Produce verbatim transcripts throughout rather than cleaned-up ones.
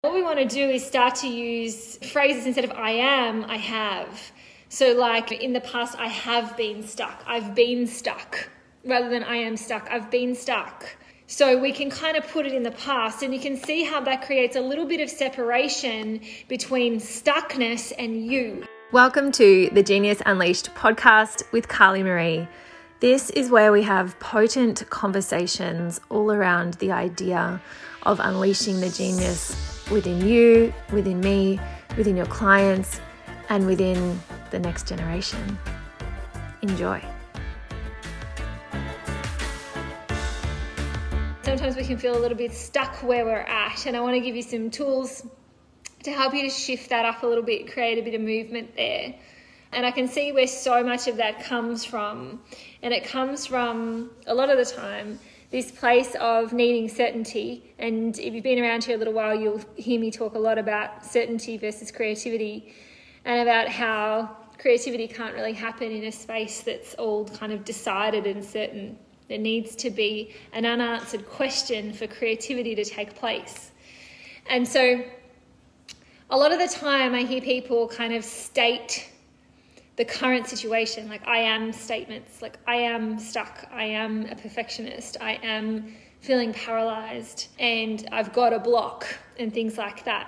What we want to do is start to use phrases instead of I am, I have. So like in the past, I have been stuck. I've been stuck rather than I am stuck. I've been stuck. So we can kind of put it in the past, and you can see how that creates a little bit of separation between stuckness and you. Welcome to the Genius Unleashed podcast with Carly Marie. This is where we have potent conversations all around the idea of unleashing the genius within you, within me, within your clients, and within the next generation. Enjoy. Sometimes we can feel a little bit stuck where we're at, and I want to give you some tools to help you to shift that up a little bit, create a bit of movement there. And I can see where so much of that comes from. And it comes from, a lot of the time, this place of needing certainty. And if you've been around here a little while, you'll hear me talk a lot about certainty versus creativity, and about how creativity can't really happen in a space that's all kind of decided and certain. There needs to be an unanswered question for creativity to take place. And so a lot of the time I hear people kind of state the current situation, like I am statements, like I am stuck, I am a perfectionist, I am feeling paralyzed, and I've got a block, and things like that.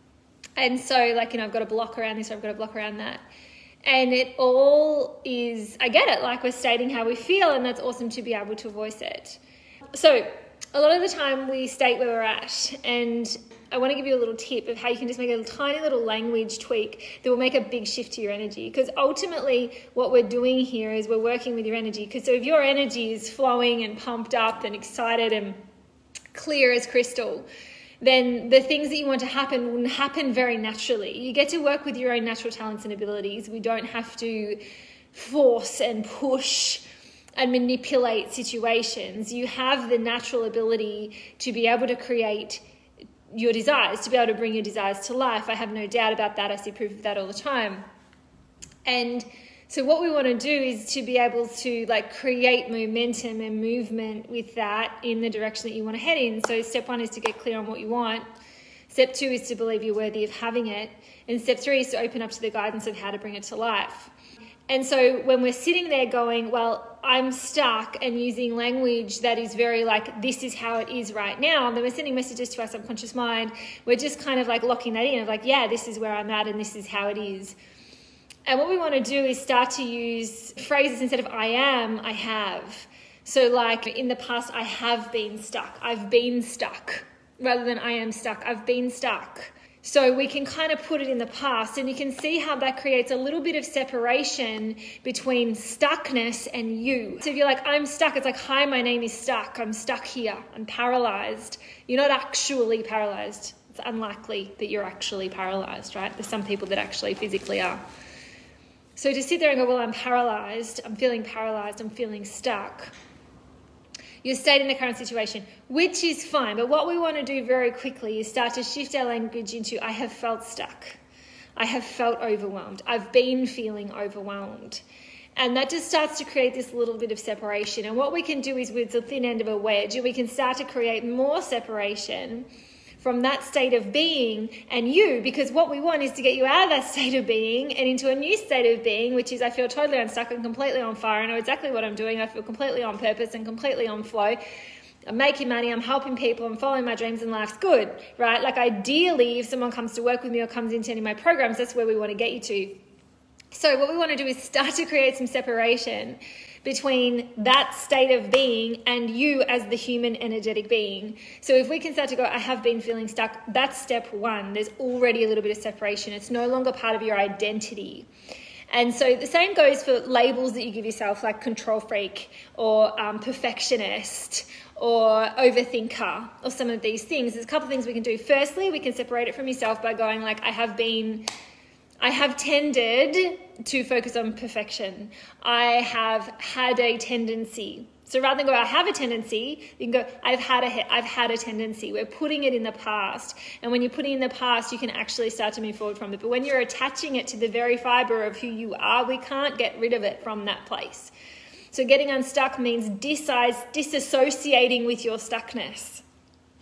And so like, you know, I've got a block around this, or I've got a block around that. And it all is, I get it, like we're stating how we feel, and that's awesome to be able to voice it. So a lot of the time we state where we're at, and I want to give you a little tip of how you can just make a tiny little language tweak that will make a big shift to your energy. Because ultimately what we're doing here is we're working with your energy. Because so if your energy is flowing and pumped up and excited and clear as crystal, then the things that you want to happen will happen very naturally. You get to work with your own natural talents and abilities. We don't have to force and push and manipulate situations. You have the natural ability to be able to create your desires, to be able to bring your desires to life. I have no doubt about that. I see proof of that all the time. And so what we want to do is to be able to like create momentum and movement with that in the direction that you want to head in. So step one is to get clear on what you want. Step two is to believe you're worthy of having it. And step three is to open up to the guidance of how to bring it to life. And so when we're sitting there going, well, I'm stuck, and using language that is very like, this is how it is right now, then we're sending messages to our subconscious mind. We're just kind of like locking that in of like, yeah, this is where I'm at and this is how it is. And what we want to do is start to use phrases instead of I am, I have. So like in the past, I have been stuck. I've been stuck rather than I am stuck. I've been stuck. So we can kind of put it in the past, and you can see how that creates a little bit of separation between stuckness and you. So if you're like, I'm stuck, it's like, hi, my name is stuck. I'm stuck here. I'm paralyzed. You're not actually paralyzed. It's unlikely that you're actually paralyzed, right? There's some people that actually physically are. So to sit there and go, well, I'm paralyzed. I'm feeling paralyzed. I'm feeling stuck. You're stating the current situation, which is fine. But what we want to do very quickly is start to shift our language into I have felt stuck. I have felt overwhelmed. I've been feeling overwhelmed. And that just starts to create this little bit of separation. And what we can do is with the thin end of a wedge, we can start to create more separation from that state of being and you, because what we want is to get you out of that state of being and into a new state of being, which is I feel totally unstuck and completely on fire. I know exactly what I'm doing. I feel completely on purpose and completely on flow. I'm making money. I'm helping people. I'm following my dreams, and life's good, right? Like ideally, if someone comes to work with me or comes into any of my programs, that's where we want to get you to. So what we want to do is start to create some separation between that state of being and you as the human energetic being. So if we can start to go, I have been feeling stuck, that's step one. There's already a little bit of separation. It's no longer part of your identity. And so the same goes for labels that you give yourself, like control freak or um, perfectionist or overthinker or some of these things. There's a couple of things we can do. Firstly, we can separate it from yourself by going like, I have been... I have tended to focus on perfection. I have had a tendency. So rather than go, I have a tendency, you can go, I've had a, I've had a tendency. We're putting it in the past. And when you're putting it in the past, you can actually start to move forward from it. But when you're attaching it to the very fiber of who you are, we can't get rid of it from that place. So getting unstuck means dis- disassociating with your stuckness.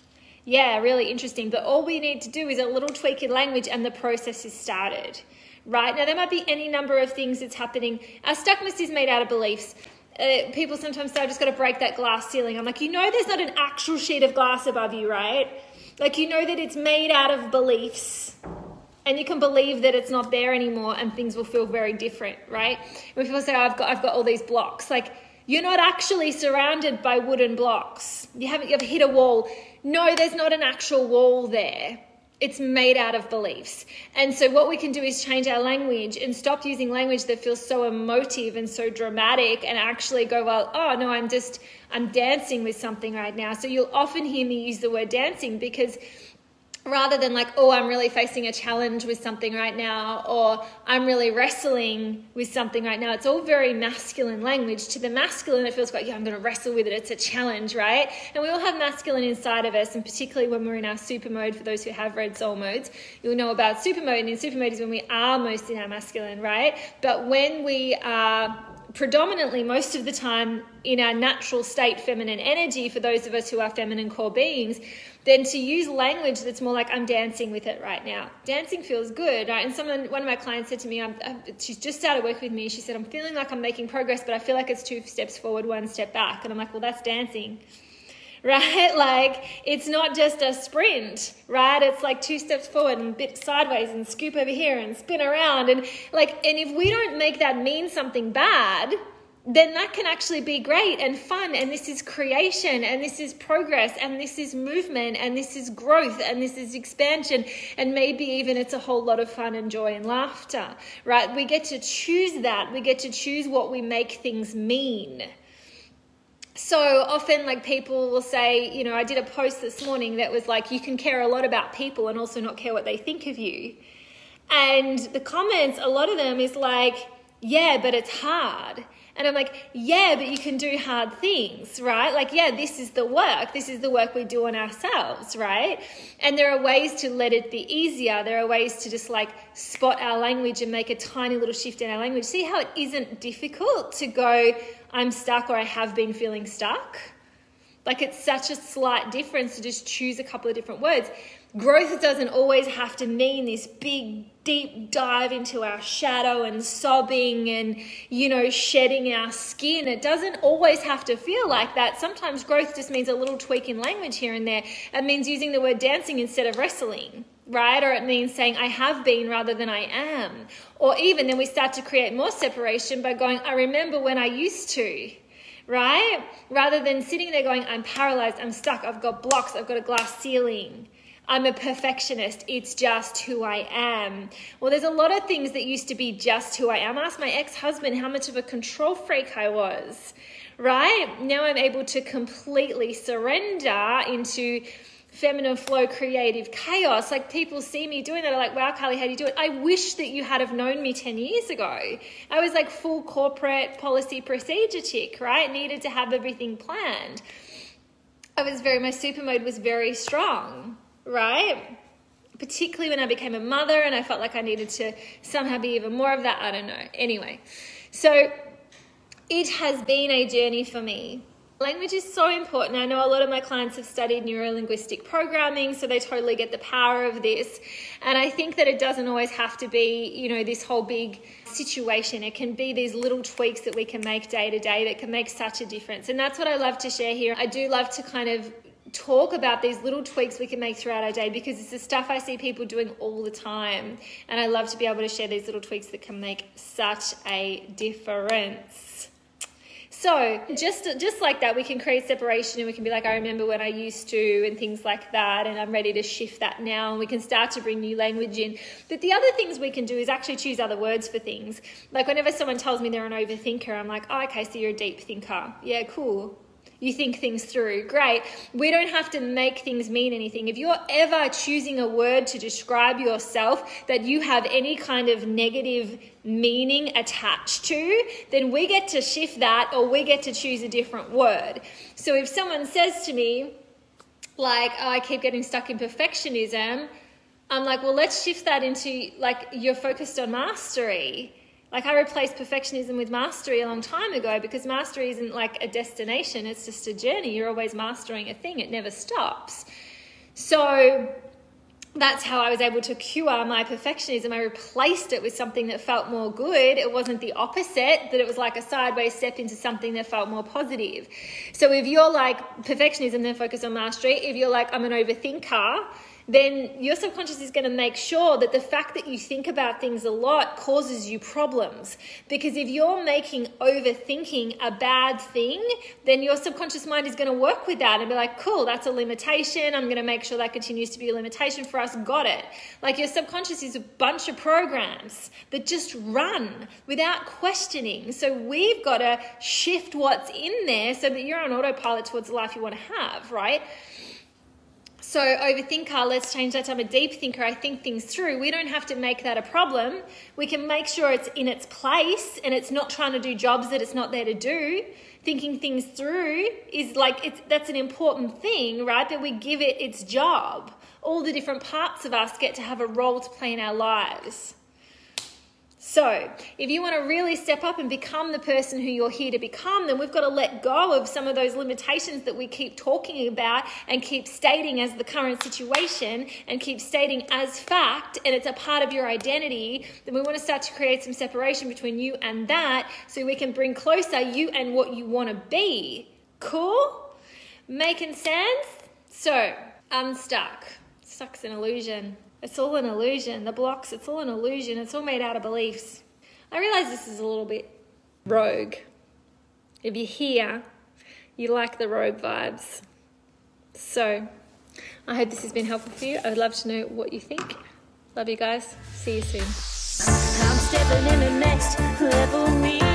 Yeah, really interesting. But all we need to do is a little tweak in language and the process is started, right? Now, there might be any number of things that's happening. Our stuckness is made out of beliefs. Uh, people sometimes say, I've just got to break that glass ceiling. I'm like, you know there's not an actual sheet of glass above you, right? Like, you know that it's made out of beliefs. And you can believe that it's not there anymore and things will feel very different, right? When people say, oh, I've got I've got all these blocks, like, you're not actually surrounded by wooden blocks. You haven't you've hit a wall. No, there's not an actual wall there. It's made out of beliefs. And so what we can do is change our language and stop using language that feels so emotive and so dramatic and actually go, well, oh, no, I'm just, I'm dancing with something right now. So you'll often hear me use the word dancing because rather than like, oh, I'm really facing a challenge with something right now, or I'm really wrestling with something right now. It's all very masculine language. To the masculine, it feels like, yeah, I'm going to wrestle with it. It's a challenge, right? And we all have masculine inside of us, and particularly when we're in our super mode, for those who have read soul modes, you'll know about super mode. And in super mode is when we are most in our masculine, right? But when we are predominantly most of the time in our natural state feminine energy, for those of us who are feminine core beings, then to use language that's more like, I'm dancing with it right now. Dancing feels good, right? And someone, one of my clients said to me, I'm, I'm, she's just started working with me. She said, I'm feeling like I'm making progress, but I feel like it's two steps forward, one step back. And I'm like, well, that's dancing, right? Like, it's not just a sprint, right? It's like two steps forward and a bit sideways and scoop over here and spin around. And like, and if we don't make that mean something bad, then that can actually be great and fun. And this is creation, and this is progress, and this is movement, and this is growth, and this is expansion. And maybe even it's a whole lot of fun and joy and laughter, right? We get to choose that. We get to choose what we make things mean. So often, like, people will say, you know, I did a post this morning that was like, you can care a lot about people and also not care what they think of you. And the comments, a lot of them is like, yeah, but it's hard. And I'm like, yeah, but you can do hard things, right? Like, yeah, this is the work. This is the work we do on ourselves, right? And there are ways to let it be easier. There are ways to just like spot our language and make a tiny little shift in our language. See how it isn't difficult to go, I'm stuck, or I have been feeling stuck? Like, it's such a slight difference to just choose a couple of different words. Growth doesn't always have to mean this big, deep dive into our shadow and sobbing and, you know, shedding our skin. It doesn't always have to feel like that. Sometimes growth just means a little tweak in language here and there. It means using the word dancing instead of wrestling, right? Or it means saying I have been rather than I am. Or even then we start to create more separation by going, I remember when I used to. Right? Rather than sitting there going, I'm paralyzed, I'm stuck, I've got blocks, I've got a glass ceiling, I'm a perfectionist, it's just who I am. Well, there's a lot of things that used to be just who I am. I asked my ex-husband how much of a control freak I was, right? Now I'm able to completely surrender into feminine flow, creative chaos. Like, people see me doing that, are like, wow, Carly, how do you do it? I wish that you had have known me ten years ago. I was like full corporate policy procedure chick, right? Needed to have everything planned. I was very, my super mode was very strong, right? Particularly when I became a mother and I felt like I needed to somehow be even more of that. I don't know. Anyway, so it has been a journey for me. Language is so important. I know a lot of my clients have studied neuro-linguistic programming, so they totally get the power of this. And I think that it doesn't always have to be, you know, this whole big situation. It can be these little tweaks that we can make day to day that can make such a difference. And that's what I love to share here. I do love to kind of talk about these little tweaks we can make throughout our day, because it's the stuff I see people doing all the time. And I love to be able to share these little tweaks that can make such a difference. So just just like that, we can create separation and we can be like, I remember when I used to, and things like that, and I'm ready to shift that now, and we can start to bring new language in. But the other things we can do is actually choose other words for things. Like, whenever someone tells me they're an overthinker, I'm like, oh, okay, so you're a deep thinker. Yeah, cool. You think things through. Great. We don't have to make things mean anything. If you're ever choosing a word to describe yourself that you have any kind of negative meaning attached to, then we get to shift that, or we get to choose a different word. So if someone says to me, like, oh, I keep getting stuck in perfectionism, I'm like, well, let's shift that into, like, you're focused on mastery. Like, I replaced perfectionism with mastery a long time ago, because mastery isn't like a destination, it's just a journey. You're always mastering a thing. It never stops. So that's how I was able to cure my perfectionism. I replaced it with something that felt more good. It wasn't the opposite, that it was like a sideways step into something that felt more positive. So if you're like perfectionism, then focus on mastery. If you're like, I'm an overthinker, then your subconscious is going to make sure that the fact that you think about things a lot causes you problems. Because if you're making overthinking a bad thing, then your subconscious mind is going to work with that and be like, cool, that's a limitation. I'm going to make sure that continues to be a limitation for us. Got it. Like your subconscious is a bunch of programs that just run without questioning. So we've got to shift what's in there so that you're on autopilot towards the life you want to have, right? So overthinker, let's change that to I'm a deep thinker. I think things through. We don't have to make that a problem. We can make sure it's in its place and it's not trying to do jobs that it's not there to do. Thinking things through is like, it's that's an important thing, right? That we give it its job. All the different parts of us get to have a role to play in our lives. So if you want to really step up and become the person who you're here to become, then we've got to let go of some of those limitations that we keep talking about and keep stating as the current situation and keep stating as fact, and it's a part of your identity. Then we want to start to create some separation between you and that so we can bring closer you and what you want to be. Cool? Making sense? So, unstuck. Stuck's an illusion. It's all an illusion. The blocks, it's all an illusion. It's all made out of beliefs. I realize this is a little bit rogue. If you're here, you like the rogue vibes. So I hope this has been helpful for you. I would love to know what you think. Love you guys. See you soon. I'm stepping in the next level me.